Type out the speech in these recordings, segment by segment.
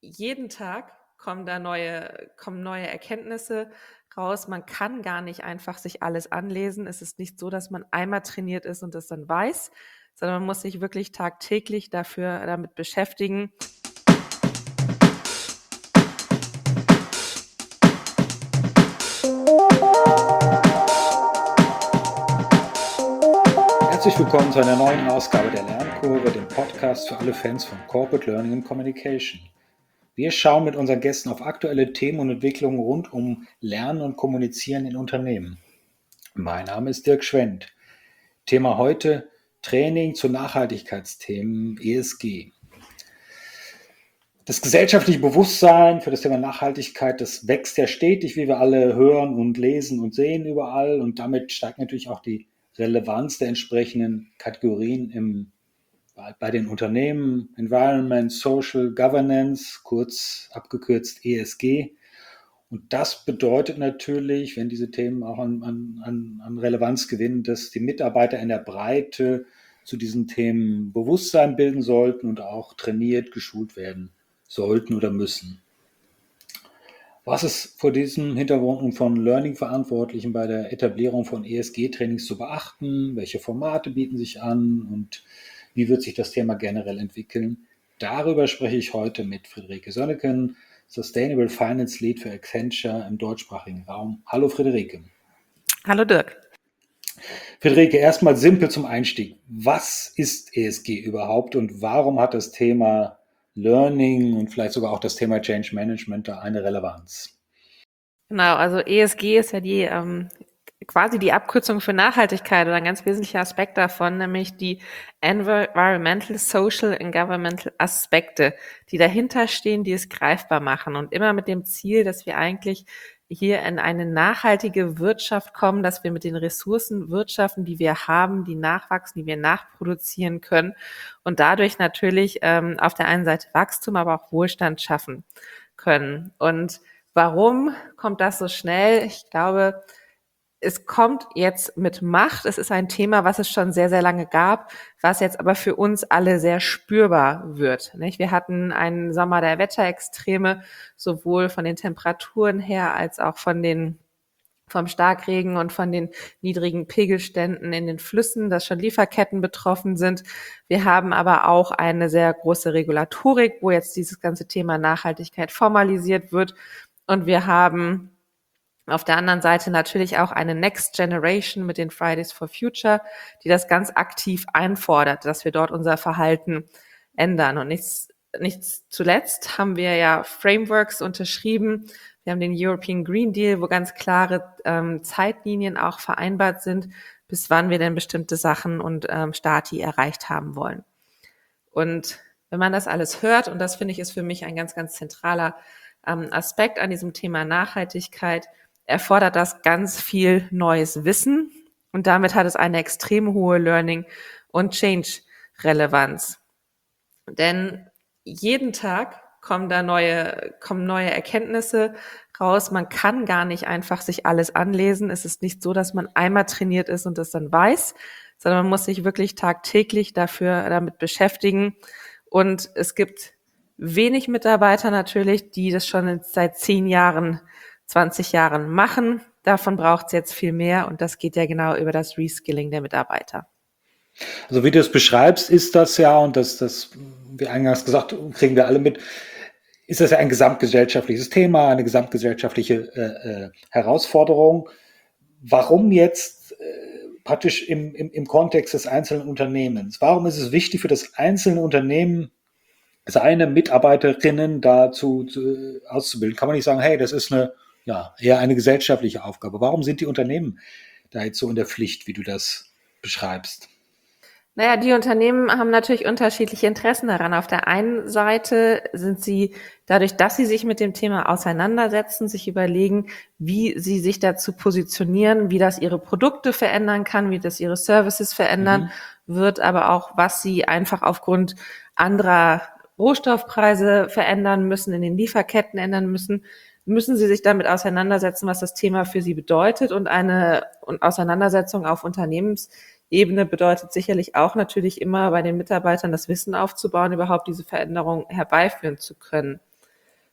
Jeden Tag kommen neue Erkenntnisse raus. Man kann gar nicht einfach sich alles anlesen. Es ist nicht so, dass man einmal trainiert ist und das dann weiß, sondern man muss sich wirklich tagtäglich damit beschäftigen. Herzlich willkommen zu einer neuen Ausgabe der Lernkurve, dem Podcast für alle Fans von Corporate Learning and Communication. Wir schauen mit unseren Gästen auf aktuelle Themen und Entwicklungen rund um Lernen und Kommunizieren in Unternehmen. Mein Name ist Dirk Schwendt. Thema heute: Training zu Nachhaltigkeitsthemen, ESG. Das gesellschaftliche Bewusstsein für das Thema Nachhaltigkeit, das wächst ja stetig, wie wir alle hören und lesen und sehen überall. Und damit steigt natürlich auch die Relevanz der entsprechenden Kategorien bei den Unternehmen: Environment, Social, Governance, kurz abgekürzt ESG. Und das bedeutet natürlich, wenn diese Themen auch an Relevanz gewinnen, dass die Mitarbeiter in der Breite zu diesen Themen Bewusstsein bilden sollten und auch trainiert, geschult werden sollten oder müssen. Was ist vor diesem Hintergrund von Learning-Verantwortlichen bei der Etablierung von ESG-Trainings zu beachten? Welche Formate bieten sich an und wie wird sich das Thema generell entwickeln? Darüber spreche ich heute mit Friederike Sönneken, Sustainable Finance Lead für Accenture im deutschsprachigen Raum. Hallo Friederike. Hallo Dirk. Friederike, erstmal simpel zum Einstieg. Was ist ESG überhaupt und warum hat das Thema Learning und vielleicht sogar auch das Thema Change Management da eine Relevanz? Genau, also ESG ist ja quasi die Abkürzung für Nachhaltigkeit oder ein ganz wesentlicher Aspekt davon, nämlich die Environmental, Social and Governmental Aspekte, die dahinter stehen, die es greifbar machen und immer mit dem Ziel, dass wir eigentlich hier in eine nachhaltige Wirtschaft kommen, dass wir mit den Ressourcen wirtschaften, die wir haben, die nachwachsen, die wir nachproduzieren können und dadurch natürlich auf der einen Seite Wachstum, aber auch Wohlstand schaffen können. Und warum kommt das so schnell? Ich glaube, es kommt jetzt mit Macht. Es ist ein Thema, was es schon sehr, sehr lange gab, was jetzt aber für uns alle sehr spürbar wird. Nicht? Wir hatten einen Sommer der Wetterextreme, sowohl von den Temperaturen her als auch vom Starkregen und von den niedrigen Pegelständen in den Flüssen, dass schon Lieferketten betroffen sind. Wir haben aber auch eine sehr große Regulatorik, wo jetzt dieses ganze Thema Nachhaltigkeit formalisiert wird. Und wir haben auf der anderen Seite natürlich auch eine Next Generation mit den Fridays for Future, die das ganz aktiv einfordert, dass wir dort unser Verhalten ändern. Und nichts zuletzt haben wir ja Frameworks unterschrieben. Wir haben den European Green Deal, wo ganz klare Zeitlinien auch vereinbart sind, bis wann wir denn bestimmte Sachen und Stati erreicht haben wollen. Und wenn man das alles hört, und das finde ich ist für mich ein ganz, ganz zentraler Aspekt an diesem Thema Nachhaltigkeit, erfordert das ganz viel neues Wissen und damit hat es eine extrem hohe Learning- und Change-Relevanz. Denn jeden Tag kommen neue Erkenntnisse raus. Man kann gar nicht einfach sich alles anlesen. Es ist nicht so, dass man einmal trainiert ist und das dann weiß, sondern man muss sich wirklich tagtäglich damit beschäftigen. Und es gibt wenig Mitarbeiter natürlich, die das schon seit 10 Jahren, 20 Jahren machen. Davon braucht es jetzt viel mehr und das geht ja genau über das Reskilling der Mitarbeiter. Also wie du es beschreibst, ist das ja, und das, wie eingangs gesagt, kriegen wir alle mit, ist das ja ein gesamtgesellschaftliches Thema, eine gesamtgesellschaftliche Herausforderung. Warum jetzt praktisch im Kontext des einzelnen Unternehmens? Warum ist es wichtig für das einzelne Unternehmen, seine Mitarbeiterinnen dazu auszubilden? Kann man nicht sagen, hey, das ist eher eine gesellschaftliche Aufgabe. Warum sind die Unternehmen da jetzt so in der Pflicht, wie du das beschreibst? Naja, die Unternehmen haben natürlich unterschiedliche Interessen daran. Auf der einen Seite sind sie, dadurch, dass sie sich mit dem Thema auseinandersetzen, sich überlegen, wie sie sich dazu positionieren, wie das ihre Produkte verändern kann, wie das ihre Services verändern wird, aber auch, was sie einfach aufgrund anderer Rohstoffpreise verändern müssen, in den Lieferketten ändern müssen sie sich damit auseinandersetzen, was das Thema für sie bedeutet. Und eine Auseinandersetzung auf Unternehmensebene bedeutet sicherlich auch natürlich immer bei den Mitarbeitern das Wissen aufzubauen, überhaupt diese Veränderung herbeiführen zu können.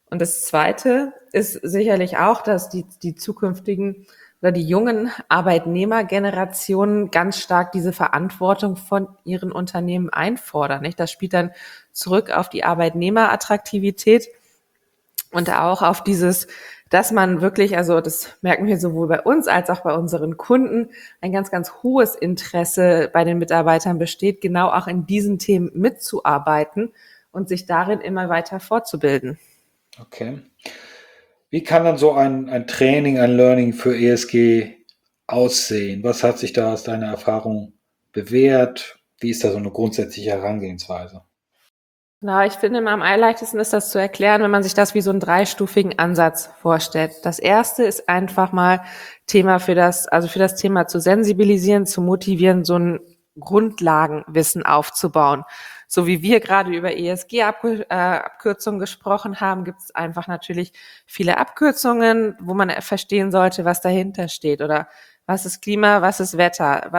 Und das Zweite ist sicherlich auch, dass die zukünftigen oder die jungen Arbeitnehmergenerationen ganz stark diese Verantwortung von ihren Unternehmen einfordern. Nicht? Das spielt dann zurück auf die Arbeitnehmerattraktivität und auch auf dieses, dass man wirklich, also das merken wir sowohl bei uns als auch bei unseren Kunden, ein ganz, ganz hohes Interesse bei den Mitarbeitern besteht, genau auch in diesen Themen mitzuarbeiten und sich darin immer weiter fortzubilden. Okay. Wie kann dann so ein Training, ein Learning für ESG aussehen? Was hat sich da aus deiner Erfahrung bewährt? Wie ist da so eine grundsätzliche Herangehensweise? Na, ich finde, immer am allerleichtesten ist das zu erklären, wenn man sich das wie so einen dreistufigen Ansatz vorstellt. Das erste ist einfach mal Thema für das Thema zu sensibilisieren, zu motivieren, so ein Grundlagenwissen aufzubauen. So wie wir gerade über ESG-Abkürzungen gesprochen haben, gibt es einfach natürlich viele Abkürzungen, wo man verstehen sollte, was dahinter steht oder was ist Klima, was ist Wetter,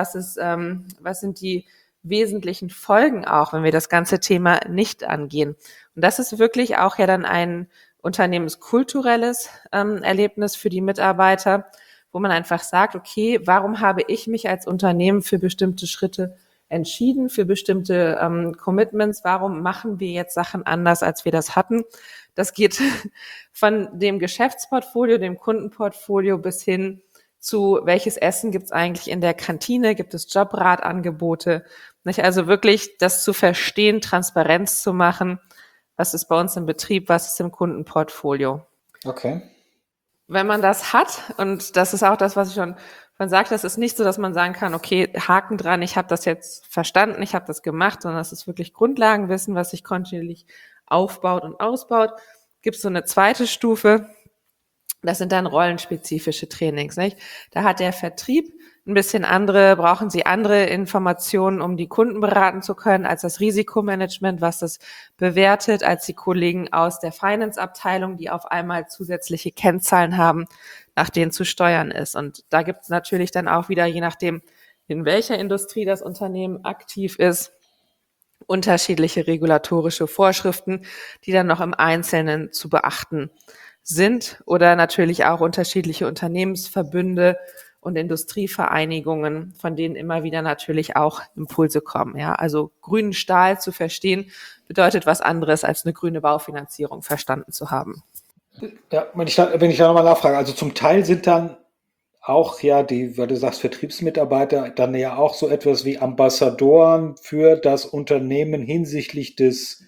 was sind die wesentlichen Folgen auch, wenn wir das ganze Thema nicht angehen. Und das ist wirklich auch ja dann ein unternehmenskulturelles Erlebnis für die Mitarbeiter, wo man einfach sagt, okay, warum habe ich mich als Unternehmen für bestimmte Schritte entschieden, für bestimmte Commitments, warum machen wir jetzt Sachen anders, als wir das hatten? Das geht von dem Geschäftsportfolio, dem Kundenportfolio bis hin zu, welches Essen gibt es eigentlich in der Kantine, gibt es Jobratangebote, nicht? Also wirklich das zu verstehen, Transparenz zu machen, was ist bei uns im Betrieb, was ist im Kundenportfolio. Okay. Wenn man das hat, und das ist auch das, was ich schon sagte, das ist nicht so, dass man sagen kann, okay, Haken dran, ich habe das jetzt verstanden, ich habe das gemacht, sondern es ist wirklich Grundlagenwissen, was sich kontinuierlich aufbaut und ausbaut. Gibt es so eine zweite Stufe, das sind dann rollenspezifische Trainings, nicht? Da hat der Vertrieb ein bisschen brauchen sie andere Informationen, um die Kunden beraten zu können, als das Risikomanagement, was das bewertet, als die Kollegen aus der Finance-Abteilung, die auf einmal zusätzliche Kennzahlen haben, nach denen zu steuern ist. Und da gibt es natürlich dann auch wieder, je nachdem, in welcher Industrie das Unternehmen aktiv ist, unterschiedliche regulatorische Vorschriften, die dann noch im Einzelnen zu beachten sind oder natürlich auch unterschiedliche Unternehmensverbünde und Industrievereinigungen, von denen immer wieder natürlich auch Impulse kommen. Ja, also grünen Stahl zu verstehen, bedeutet was anderes als eine grüne Baufinanzierung verstanden zu haben. Ja, wenn ich da nochmal nachfrage, also zum Teil sind dann auch ja die, weil du sagst, Vertriebsmitarbeiter, dann ja auch so etwas wie Ambassadoren für das Unternehmen hinsichtlich des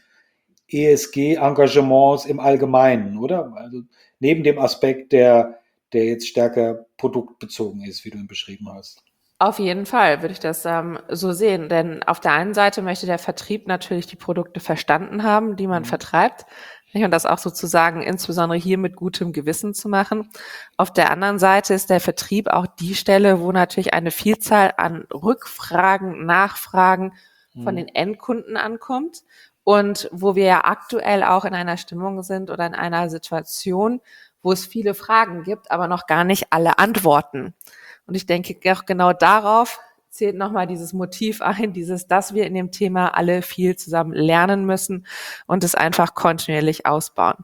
ESG-Engagements im Allgemeinen, oder? Also neben dem Aspekt, der jetzt stärker produktbezogen ist, wie du ihn beschrieben hast. Auf jeden Fall würde ich das so sehen, denn auf der einen Seite möchte der Vertrieb natürlich die Produkte verstanden haben, die man Mhm. vertreibt, nicht? Und das auch sozusagen insbesondere hier mit gutem Gewissen zu machen. Auf der anderen Seite ist der Vertrieb auch die Stelle, wo natürlich eine Vielzahl an Rückfragen, Nachfragen von Mhm. den Endkunden ankommt und wo wir ja aktuell auch in einer Stimmung sind oder in einer Situation, wo es viele Fragen gibt, aber noch gar nicht alle Antworten. Und ich denke, auch genau darauf zählt nochmal dieses Motiv ein, dass wir in dem Thema alle viel zusammen lernen müssen und es einfach kontinuierlich ausbauen.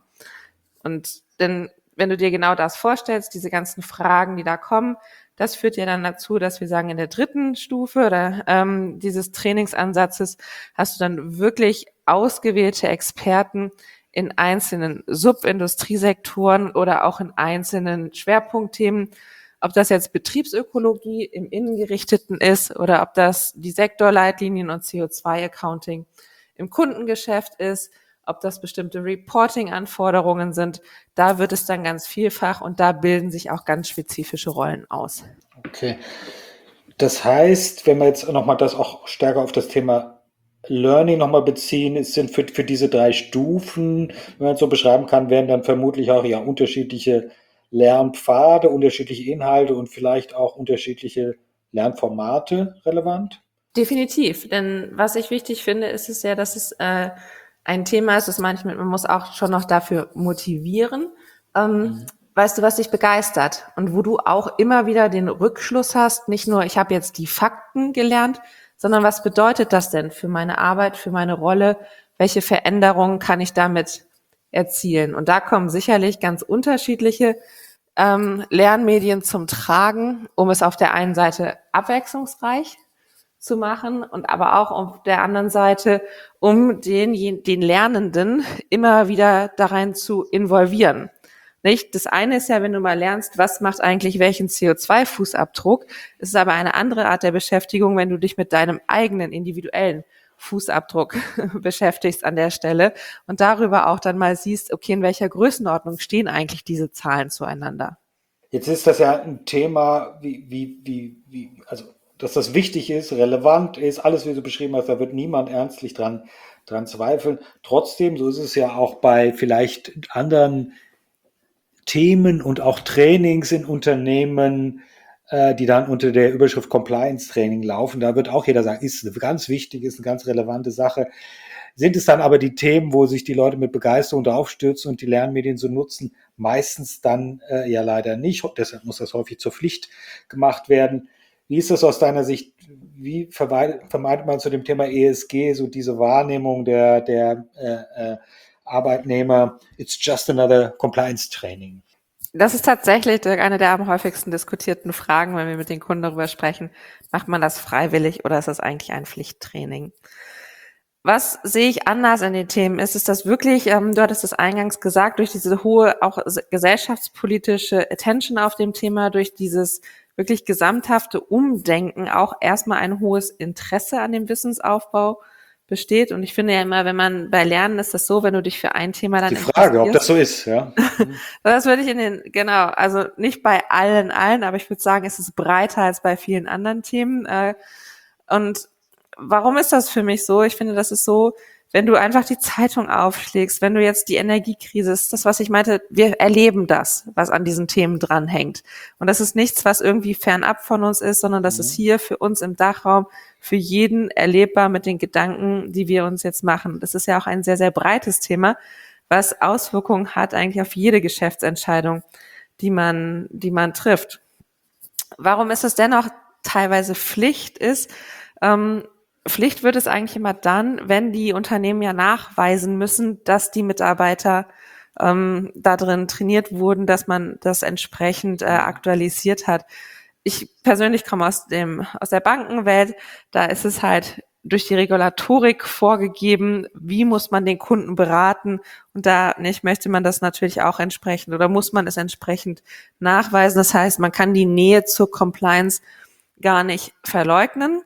Und denn wenn du dir genau das vorstellst, diese ganzen Fragen, die da kommen, das führt ja dann dazu, dass wir sagen, in der dritten Stufe oder dieses Trainingsansatzes hast du dann wirklich ausgewählte Experten in einzelnen Subindustriesektoren oder auch in einzelnen Schwerpunktthemen, ob das jetzt Betriebsökologie im Innengerichteten ist oder ob das die Sektorleitlinien und CO2-Accounting im Kundengeschäft ist, ob das bestimmte Reporting-Anforderungen sind. Da wird es dann ganz vielfach und da bilden sich auch ganz spezifische Rollen aus. Okay. Das heißt, wenn wir jetzt nochmal das auch stärker auf das Thema Learning nochmal beziehen, es sind für diese drei Stufen, wenn man es so beschreiben kann, werden dann vermutlich auch ja unterschiedliche Lernpfade, unterschiedliche Inhalte und vielleicht auch unterschiedliche Lernformate relevant. Definitiv, denn was ich wichtig finde, ist es ja, dass es ein Thema ist, das manchmal, man muss auch schon noch dafür motivieren. Mhm. Weißt du, was dich begeistert und wo du auch immer wieder den Rückschluss hast, nicht nur, ich habe jetzt die Fakten gelernt, sondern was bedeutet das denn für meine Arbeit, für meine Rolle? Welche Veränderungen kann ich damit erzielen. Und da kommen sicherlich ganz unterschiedliche Lernmedien zum Tragen, um es auf der einen Seite abwechslungsreich zu machen und aber auch auf der anderen Seite, um den Lernenden immer wieder darein zu involvieren. Nicht? Das eine ist ja, wenn du mal lernst, was macht eigentlich welchen CO2-Fußabdruck, ist aber eine andere Art der Beschäftigung, wenn du dich mit deinem eigenen individuellen Fußabdruck beschäftigst an der Stelle und darüber auch dann mal siehst, okay, in welcher Größenordnung stehen eigentlich diese Zahlen zueinander. Jetzt ist das ja ein Thema, also, dass das wichtig ist, relevant ist, alles, wie du beschrieben hast, da wird niemand ernstlich dran zweifeln. Trotzdem, so ist es ja auch bei vielleicht anderen Themen und auch Trainings in Unternehmen, die dann unter der Überschrift Compliance Training laufen. Da wird auch jeder sagen, ist eine ganz wichtige, ist eine ganz relevante Sache. Sind es dann aber die Themen, wo sich die Leute mit Begeisterung draufstürzen und die Lernmedien so nutzen? Meistens dann ja leider nicht. Deshalb muss das häufig zur Pflicht gemacht werden. Wie ist das aus deiner Sicht? Wie vermeidet man zu dem Thema ESG so diese Wahrnehmung der Arbeitnehmer, it's just another compliance training? Das ist tatsächlich eine der am häufigsten diskutierten Fragen, wenn wir mit den Kunden darüber sprechen. Macht man das freiwillig oder ist das eigentlich ein Pflichttraining? Was sehe ich anders in den Themen? Ist das wirklich, du hattest es eingangs gesagt, durch diese hohe, auch gesellschaftspolitische Attention auf dem Thema, durch dieses wirklich gesamthafte Umdenken auch erstmal ein hohes Interesse an dem Wissensaufbau besteht. Und ich finde ja immer, wenn man bei Lernen ist das so, wenn du dich für ein Thema dann Die Frage, ob das so ist, ja. Das würde ich genau, also nicht bei allen, aber ich würde sagen, es ist breiter als bei vielen anderen Themen. Und warum ist das für mich so? Ich finde, das ist so, wenn du einfach die Zeitung aufschlägst, wenn du jetzt die Energiekrise, ist das, was ich meinte, wir erleben das, was an diesen Themen dranhängt. Und das ist nichts, was irgendwie fernab von uns ist, sondern das ist hier für uns im Dachraum, für jeden erlebbar mit den Gedanken, die wir uns jetzt machen. Das ist ja auch ein sehr, sehr breites Thema, was Auswirkungen hat eigentlich auf jede Geschäftsentscheidung, die man trifft. Warum ist es dennoch teilweise Pflicht ist? Pflicht wird es eigentlich immer dann, wenn die Unternehmen ja nachweisen müssen, dass die Mitarbeiter da drin trainiert wurden, dass man das entsprechend aktualisiert hat. Ich persönlich komme aus der Bankenwelt, da ist es halt durch die Regulatorik vorgegeben, wie muss man den Kunden beraten und da nicht möchte man das natürlich auch entsprechend oder muss man es entsprechend nachweisen. Das heißt, man kann die Nähe zur Compliance gar nicht verleugnen.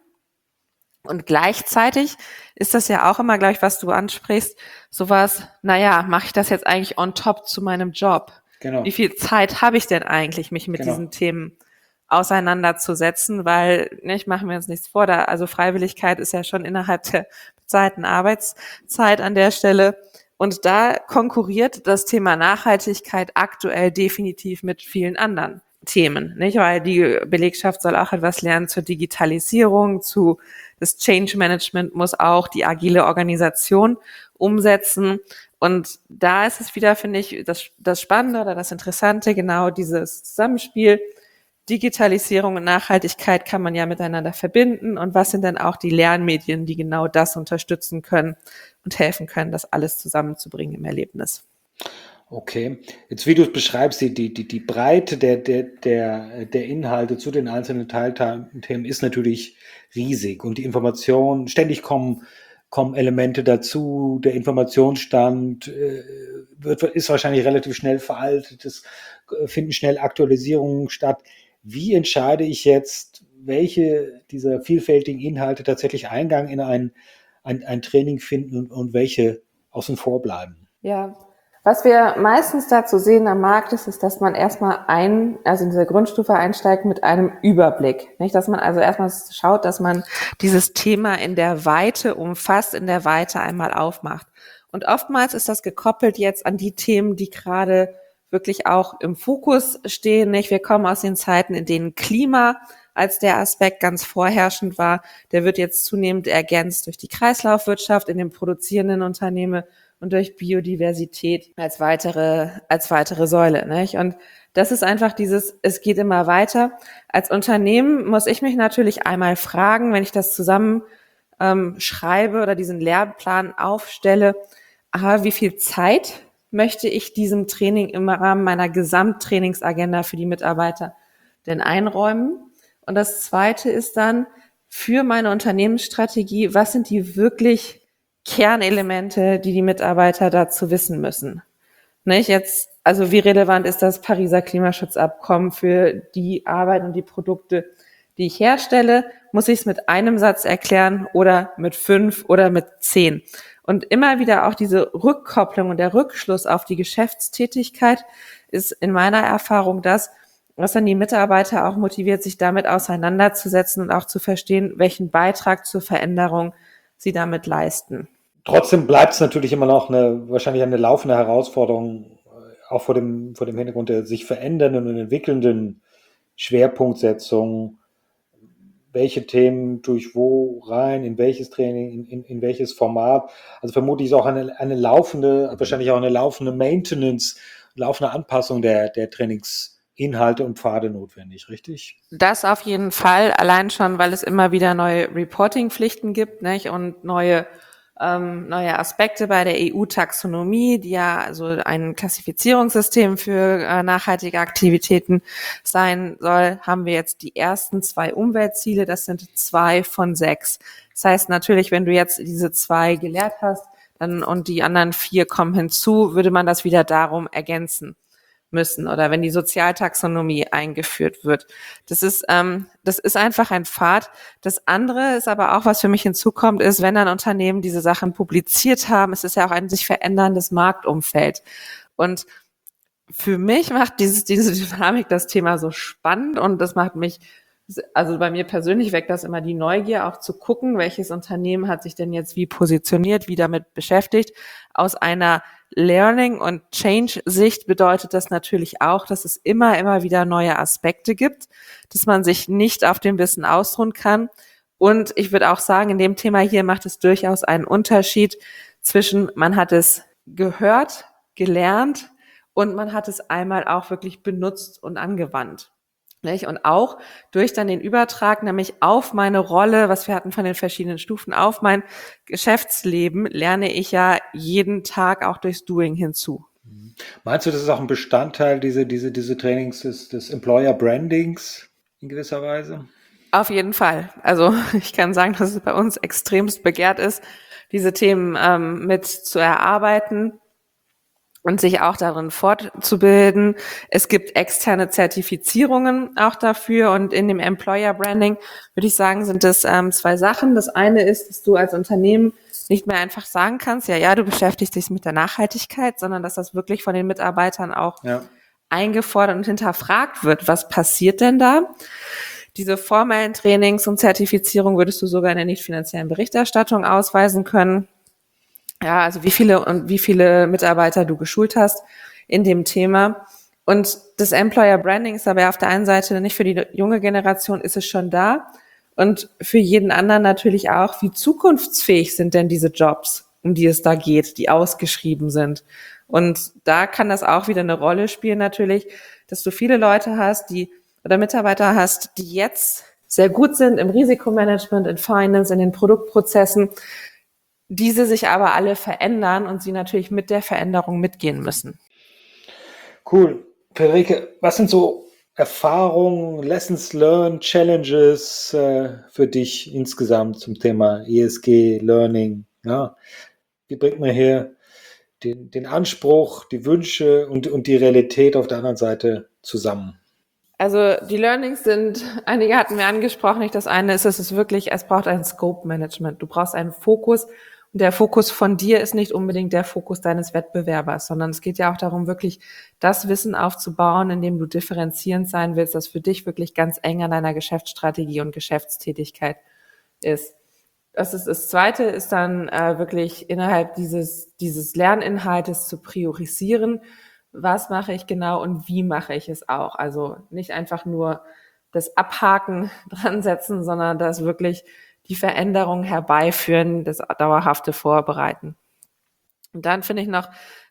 Und gleichzeitig ist das ja auch immer gleich, was du ansprichst, sowas, naja, mache ich das jetzt eigentlich on top zu meinem Job? Genau. Wie viel Zeit habe ich denn eigentlich, mich mit diesen Themen auseinanderzusetzen? Weil, ich mache mir jetzt nichts vor, also Freiwilligkeit ist ja schon innerhalb der bezahlten Arbeitszeit an der Stelle. Und da konkurriert das Thema Nachhaltigkeit aktuell definitiv mit vielen anderen Themen, nicht? Weil die Belegschaft soll auch etwas lernen zur Digitalisierung, das Change Management muss auch die agile Organisation umsetzen. Und da ist es wieder, finde ich, das Spannende oder das Interessante, genau dieses Zusammenspiel. Digitalisierung und Nachhaltigkeit kann man ja miteinander verbinden. Und was sind denn auch die Lernmedien, die genau das unterstützen können und helfen können, das alles zusammenzubringen im Erlebnis? Okay. Jetzt, wie du es beschreibst, die Breite der Inhalte zu den einzelnen Teilthemen ist natürlich riesig und die Informationen, ständig kommen Elemente dazu, der Informationsstand ist wahrscheinlich relativ schnell veraltet, es finden schnell Aktualisierungen statt. Wie entscheide ich jetzt, welche dieser vielfältigen Inhalte tatsächlich Eingang in ein Training finden und welche außen vor bleiben? Ja, was wir meistens dazu sehen am Markt ist, dass man erstmal also in dieser Grundstufe einsteigt mit einem Überblick. Nicht, dass man also erstmal schaut, dass man dieses Thema in der Weite umfasst, in der Weite einmal aufmacht. Und oftmals ist das gekoppelt jetzt an die Themen, die gerade wirklich auch im Fokus stehen. Nicht? Wir kommen aus den Zeiten, in denen Klima als der Aspekt ganz vorherrschend war. Der wird jetzt zunehmend ergänzt durch die Kreislaufwirtschaft in den produzierenden Unternehmen und durch Biodiversität als weitere Säule, nicht? Und das ist einfach es geht immer weiter. Als Unternehmen muss ich mich natürlich einmal fragen, wenn ich das zusammen schreibe oder diesen Lehrplan aufstelle, wie viel Zeit möchte ich diesem Training im Rahmen meiner Gesamttrainingsagenda für die Mitarbeiter denn einräumen? Und das Zweite ist dann für meine Unternehmensstrategie, was sind die wirklich Kernelemente, die die Mitarbeiter dazu wissen müssen? Nicht jetzt, also wie relevant ist das Pariser Klimaschutzabkommen für die Arbeit und die Produkte, die ich herstelle? Muss ich es mit einem Satz erklären oder mit 5 oder mit 10? Und immer wieder auch diese Rückkopplung und der Rückschluss auf die Geschäftstätigkeit ist in meiner Erfahrung das, was dann die Mitarbeiter auch motiviert, sich damit auseinanderzusetzen und auch zu verstehen, welchen Beitrag zur Veränderung sie damit leisten. Trotzdem bleibt es natürlich immer noch wahrscheinlich eine laufende Herausforderung, auch vor dem Hintergrund der sich verändernden und entwickelnden Schwerpunktsetzung. Welche Themen durch wo rein, in welches Training, in welches Format. Also vermutlich ist auch eine laufende, wahrscheinlich auch eine laufende Maintenance, laufende Anpassung der Trainingsinhalte und Pfade notwendig, richtig? Das auf jeden Fall, allein schon, weil es immer wieder neue Reporting-Pflichten gibt, nicht? Und neue Aspekte bei der EU-Taxonomie, die ja also ein Klassifizierungssystem für nachhaltige Aktivitäten sein soll, haben wir jetzt die ersten 2 Umweltziele, das sind 2 von 6. Das heißt natürlich, wenn du jetzt diese 2 gelehrt hast, dann und die anderen 4 kommen hinzu, würde man das wieder darum ergänzen müssen oder wenn die Sozialtaxonomie eingeführt wird. Das ist einfach ein Pfad. Das andere ist aber auch, was für mich hinzukommt, ist, wenn dann Unternehmen diese Sachen publiziert haben, es ist ja auch ein sich veränderndes Marktumfeld. Und für mich macht diese Dynamik das Thema so spannend und das macht mich, also bei mir persönlich weckt das immer die Neugier, auch zu gucken, welches Unternehmen hat sich denn jetzt wie positioniert, wie damit beschäftigt. Aus einer Learning- und Change-Sicht bedeutet das natürlich auch, dass es immer wieder neue Aspekte gibt, dass man sich nicht auf dem Wissen ausruhen kann. Und ich würde auch sagen, in dem Thema hier macht es durchaus einen Unterschied zwischen, man hat es gehört, gelernt und man hat es einmal auch wirklich benutzt und angewandt. Nicht? Und auch durch dann den Übertrag, nämlich auf meine Rolle, was wir hatten von den verschiedenen Stufen, auf mein Geschäftsleben, lerne ich ja jeden Tag auch durchs Doing hinzu. Meinst du, das ist auch ein Bestandteil diese Trainings des Employer Brandings in gewisser Weise? Auf jeden Fall. Also ich kann sagen, dass es bei uns extremst begehrt ist, diese Themen mit zu erarbeiten und sich auch darin fortzubilden. Es gibt externe Zertifizierungen auch dafür und in dem Employer Branding würde ich sagen, sind es 2 Sachen. Das eine ist, dass du als Unternehmen nicht mehr einfach sagen kannst, ja, du beschäftigst dich mit der Nachhaltigkeit, sondern dass das wirklich von den Mitarbeitern auch eingefordert und hinterfragt wird. Was passiert denn da? Diese formellen Trainings und Zertifizierung würdest du sogar in der nicht finanziellen Berichterstattung ausweisen können. Ja, also wie viele Mitarbeiter du geschult hast in dem Thema. Und das Employer Branding ist aber auf der einen Seite nicht für die junge Generation, ist es schon da. Und für jeden anderen natürlich auch, wie zukunftsfähig sind denn diese Jobs, um die es da geht, die ausgeschrieben sind. Und da kann das auch wieder eine Rolle spielen natürlich, dass du viele Leute hast, oder Mitarbeiter hast, die jetzt sehr gut sind im Risikomanagement, in Finance, in den Produktprozessen, diese sich aber alle verändern und sie natürlich mit der Veränderung mitgehen müssen. Cool. Friederike, was sind so Erfahrungen, Lessons learned, Challenges für dich insgesamt zum Thema ESG, Learning? Ja, wie bringt man hier den Anspruch, die Wünsche und die Realität auf der anderen Seite zusammen? Also die Learnings sind, einige hatten wir angesprochen, nicht das eine ist, es braucht ein Scope-Management. Du brauchst einen Fokus und der Fokus von dir ist nicht unbedingt der Fokus deines Wettbewerbers, sondern es geht ja auch darum, wirklich das Wissen aufzubauen, in dem du differenzierend sein willst, das für dich wirklich ganz eng an deiner Geschäftsstrategie und Geschäftstätigkeit ist. Das Zweite ist dann wirklich innerhalb dieses Lerninhaltes zu priorisieren. Was mache ich genau und wie mache ich es auch? Also nicht einfach nur das Abhaken dran setzen, sondern das wirklich die Veränderung herbeiführen, das dauerhafte Vorbereiten. Und dann finde ich noch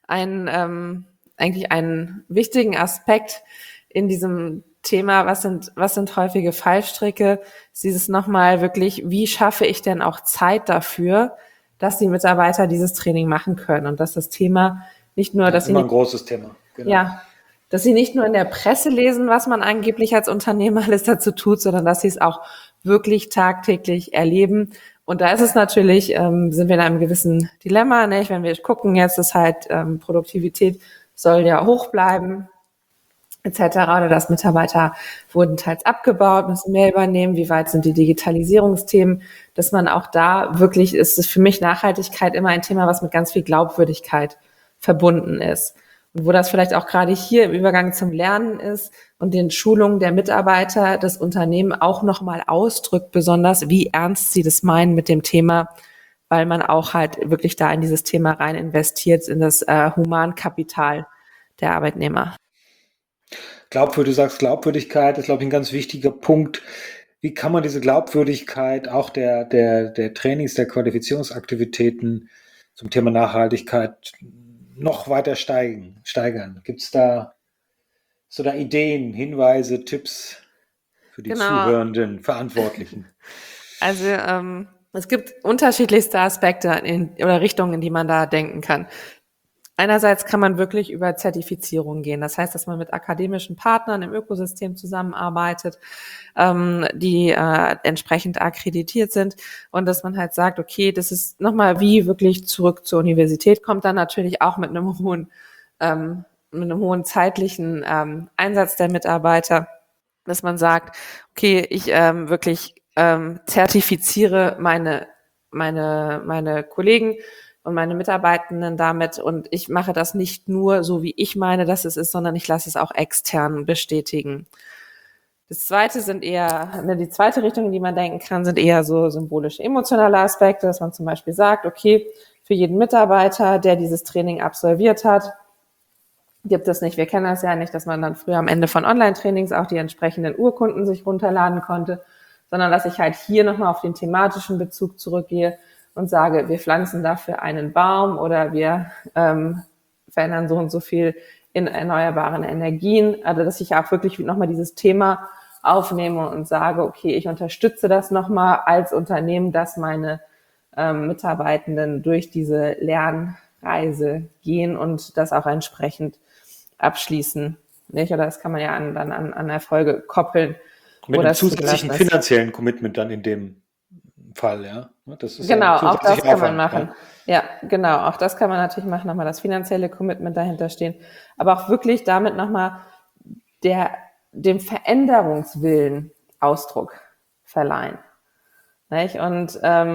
eigentlich einen wichtigen Aspekt in diesem Thema, was sind häufige Fallstricke, ist dieses nochmal wirklich, wie schaffe ich denn auch Zeit dafür, dass die Mitarbeiter dieses Training machen können und dass das Thema nicht nur, Ja, dass sie immer ein nicht, großes Thema, genau. ja, dass sie nicht nur in der Presse lesen, was man angeblich als Unternehmer alles dazu tut, sondern dass sie es auch wirklich tagtäglich erleben. Und da ist es natürlich, sind wir in einem gewissen Dilemma, nicht? Wenn wir gucken jetzt, ist halt Produktivität soll ja hoch bleiben, etc. Oder dass Mitarbeiter wurden teils abgebaut, müssen mehr übernehmen, wie weit sind die Digitalisierungsthemen, dass man auch da wirklich, ist es für mich Nachhaltigkeit immer ein Thema, was mit ganz viel Glaubwürdigkeit verbunden ist. Und wo das vielleicht auch gerade hier im Übergang zum Lernen ist und den Schulungen der Mitarbeiter das Unternehmen auch nochmal ausdrückt, besonders wie ernst sie das meinen mit dem Thema, weil man auch halt wirklich da in dieses Thema rein investiert, in das Humankapital der Arbeitnehmer. Du sagst Glaubwürdigkeit, ist, glaube ich, ein ganz wichtiger Punkt. Wie kann man diese Glaubwürdigkeit auch der Trainings, der Qualifizierungsaktivitäten zum Thema Nachhaltigkeit noch weiter steigern? Gibt es da so da Ideen, Hinweise, Tipps für die Genau. zuhörenden Verantwortlichen? Also es gibt unterschiedlichste Aspekte oder Richtungen, in die man da denken kann. Einerseits kann man wirklich über Zertifizierung gehen. Das heißt, dass man mit akademischen Partnern im Ökosystem zusammenarbeitet, die entsprechend akkreditiert sind und dass man halt sagt, okay, das ist nochmal wie wirklich zurück zur Universität, kommt dann natürlich auch mit einem hohen zeitlichen Einsatz der Mitarbeiter, dass man sagt, okay, ich wirklich zertifiziere meine Kollegen und meine Mitarbeitenden damit und ich mache das nicht nur so, wie ich meine, dass es ist, sondern ich lasse es auch extern bestätigen. Das zweite sind eher, die zweite Richtung, in die man denken kann, sind eher so symbolische, emotionale Aspekte, dass man zum Beispiel sagt, okay, für jeden Mitarbeiter, der dieses Training absolviert hat, gibt es nicht. Wir kennen das ja nicht, dass man dann früher am Ende von Online-Trainings auch die entsprechenden Urkunden sich runterladen konnte, sondern dass ich halt hier nochmal auf den thematischen Bezug zurückgehe und sage, wir pflanzen dafür einen Baum oder wir verändern so und so viel in erneuerbaren Energien. Also dass ich auch wirklich nochmal dieses Thema aufnehme und sage, okay, ich unterstütze das nochmal als Unternehmen, dass meine Mitarbeitenden durch diese Lernreise gehen und das auch entsprechend abschließen. Nicht? Oder das kann man ja an Erfolge koppeln, Mit wo einem das zusätzlichen zugelassen ist. finanziellen Commitment dann in dem Fall, ja. Das ist ja Genau, ein auch das zusätzlicher kann man Aufwand, machen. ja. Ja, genau, auch das kann man natürlich machen, nochmal das finanzielle Commitment dahinter stehen. Aber auch wirklich damit nochmal dem Veränderungswillen Ausdruck verleihen. Nicht? Und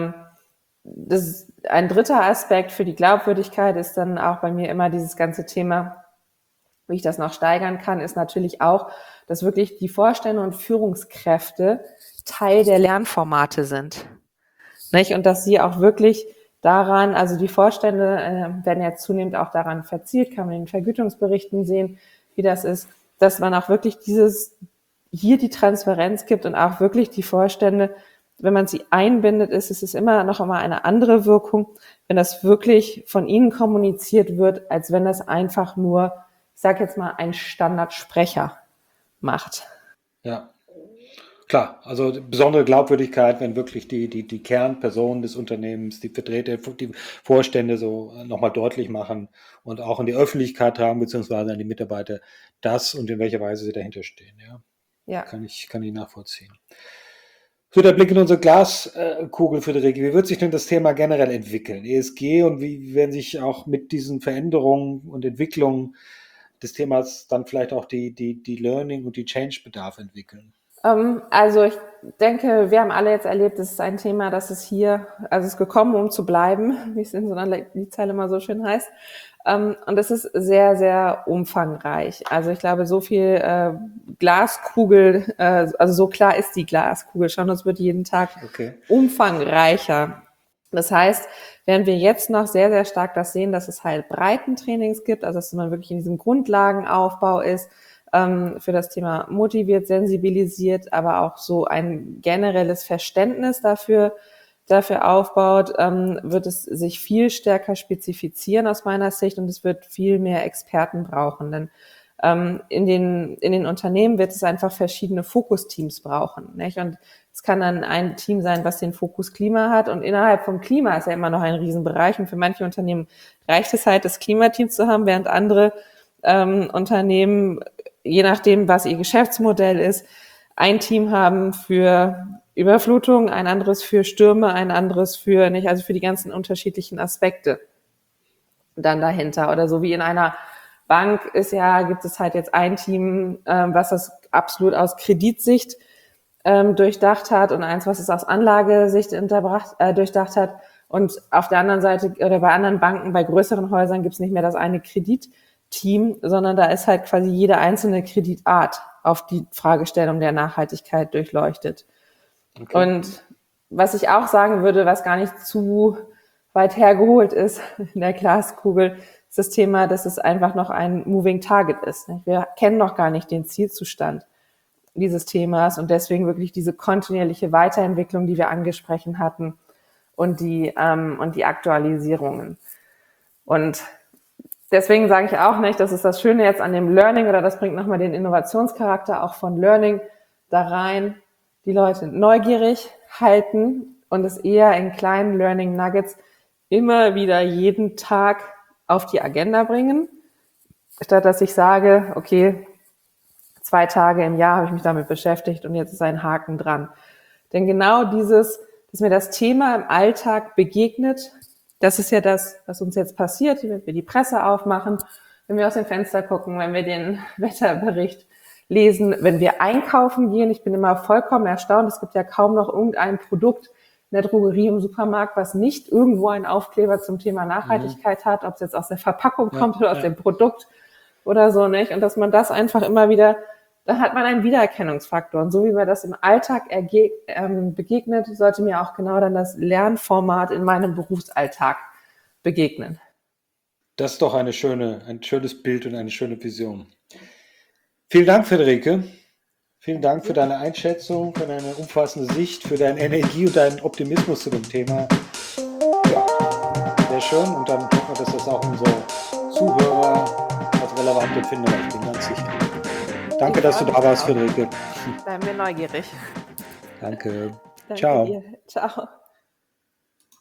das ein dritter Aspekt für die Glaubwürdigkeit ist dann auch bei mir immer dieses ganze Thema, wie ich das noch steigern kann, ist natürlich auch, dass wirklich die Vorstände und Führungskräfte Teil der Lernformate sind. Nicht? Und dass sie auch wirklich daran, also die Vorstände werden ja zunehmend auch daran verzielt, kann man in den Vergütungsberichten sehen, wie das ist, dass man auch wirklich hier die Transparenz gibt und auch wirklich die Vorstände, wenn man sie einbindet, ist es immer noch einmal eine andere Wirkung, wenn das wirklich von ihnen kommuniziert wird, als wenn das einfach nur, ich sage jetzt mal, ein Standardsprecher macht. Ja, klar. Also besondere Glaubwürdigkeit, wenn wirklich die Kernpersonen des Unternehmens, die Vertreter, die Vorstände so nochmal deutlich machen und auch in die Öffentlichkeit tragen, beziehungsweise an die Mitarbeiter, das und in welcher Weise sie dahinter stehen. Ja, Ja. kann ich nachvollziehen. So, der Blick in unsere Glaskugel, Friederike. Wie wird sich denn das Thema generell entwickeln? ESG und wie werden sich auch mit diesen Veränderungen und Entwicklungen des Themas dann vielleicht auch die Learning und die Change-Bedarf entwickeln? Also ich denke, wir haben alle jetzt erlebt, es ist ein Thema, das ist hier, also es ist gekommen, um zu bleiben, wie es in so einer Liedzeile immer so schön heißt. Und es ist sehr, sehr umfangreich. Also ich glaube, so viel Glaskugel, also so klar ist die Glaskugel schon, es wird jeden Tag Okay. umfangreicher. Das heißt, während wir jetzt noch sehr, sehr stark das sehen, dass es halt Breitentrainings gibt, also dass man wirklich in diesem Grundlagenaufbau ist, für das Thema motiviert, sensibilisiert, aber auch so ein generelles Verständnis dafür aufbaut, wird es sich viel stärker spezifizieren aus meiner Sicht und es wird viel mehr Experten brauchen. Denn In den Unternehmen wird es einfach verschiedene Fokusteams brauchen, nicht? Und es kann dann ein Team sein, was den Fokus Klima hat, und innerhalb vom Klima ist ja immer noch ein Riesenbereich, und für manche Unternehmen reicht es halt, das Klimateam zu haben, während andere Unternehmen, je nachdem, was ihr Geschäftsmodell ist, ein Team haben für Überflutung, ein anderes für Stürme, ein anderes für, nicht, also für die ganzen unterschiedlichen Aspekte dann dahinter. Oder so wie in einer Bank gibt es halt jetzt ein Team, was das absolut aus Kreditsicht durchdacht hat, und eins, was es aus Anlagesicht durchdacht hat. Und auf der anderen Seite oder bei anderen Banken, bei größeren Häusern gibt es nicht mehr das eine Kreditteam, sondern da ist halt quasi jede einzelne Kreditart auf die Fragestellung der Nachhaltigkeit durchleuchtet. Okay. Und was ich auch sagen würde, was gar nicht zu weit hergeholt ist in der Glaskugel, ist das Thema, dass es einfach noch ein Moving Target ist. Wir kennen noch gar nicht den Zielzustand dieses Themas, und deswegen wirklich diese kontinuierliche Weiterentwicklung, die wir angesprochen hatten, und die Aktualisierungen. Und deswegen sage ich auch nicht, das ist das Schöne jetzt an dem Learning, oder das bringt nochmal den Innovationscharakter auch von Learning da rein, die Leute neugierig halten und es eher in kleinen Learning Nuggets immer wieder jeden Tag auf die Agenda bringen, statt dass ich sage, okay, 2 Tage im Jahr habe ich mich damit beschäftigt und jetzt ist ein Haken dran. Denn genau dieses, dass mir das Thema im Alltag begegnet, das ist ja das, was uns jetzt passiert, wenn wir die Presse aufmachen, wenn wir aus dem Fenster gucken, wenn wir den Wetterbericht lesen, wenn wir einkaufen gehen. Ich bin immer vollkommen erstaunt. Es gibt ja kaum noch irgendein Produkt in der Drogerie, im Supermarkt, was nicht irgendwo einen Aufkleber zum Thema Nachhaltigkeit hat, ob es jetzt aus der Verpackung kommt oder aus dem Produkt oder so, nicht? Und dass man das einfach immer wieder, dann hat man einen Wiedererkennungsfaktor. Und so wie mir das im Alltag begegnet, sollte mir auch genau dann das Lernformat in meinem Berufsalltag begegnen. Das ist doch ein schönes Bild und eine schöne Vision. Vielen Dank, Friederike. Vielen Dank für deine Einschätzung, für deine umfassende Sicht, für deine Energie und deinen Optimismus zu dem Thema. Ja, sehr schön. Und dann hoffen wir, dass das auch unsere Zuhörer als relevant empfinden. Ich bin ganz sicher. Danke, dass du da warst, Friederike. Bleiben wir neugierig. Danke. Danke dir. Ciao.